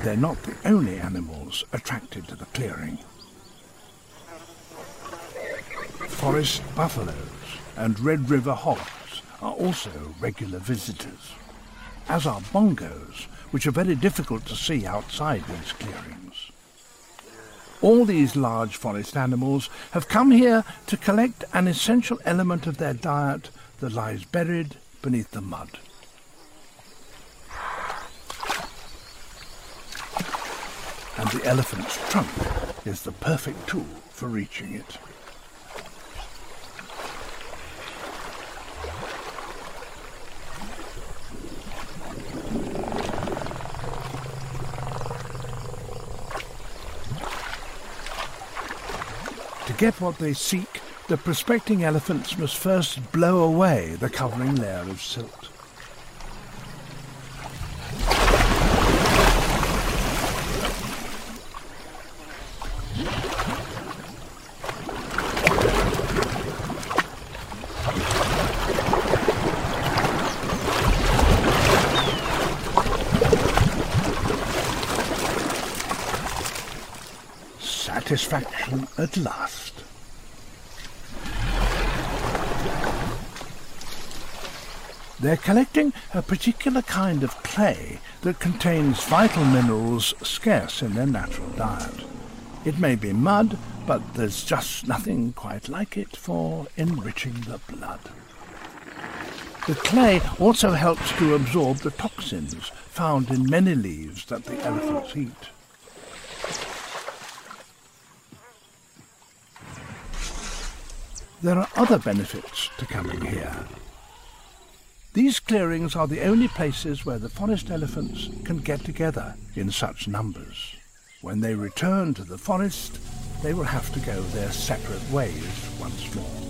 they're not the only animals attracted to the clearing. Forest buffaloes and Red River hogs are also regular visitors, as are bongos, which are very difficult to see outside these clearings. All these large forest animals have come here to collect an essential element of their diet that lies buried beneath the mud. And the elephant's trunk is the perfect tool for reaching it. To get what they seek, the prospecting elephants must first blow away the covering layer of silt. Satisfaction at last. They're collecting a particular kind of clay that contains vital minerals scarce in their natural diet. It may be mud, but there's just nothing quite like it for enriching the blood. The clay also helps to absorb the toxins found in many leaves that the elephants eat. There are other benefits to coming here. These clearings are the only places where the forest elephants can get together in such numbers. When they return to the forest, they will have to go their separate ways once more.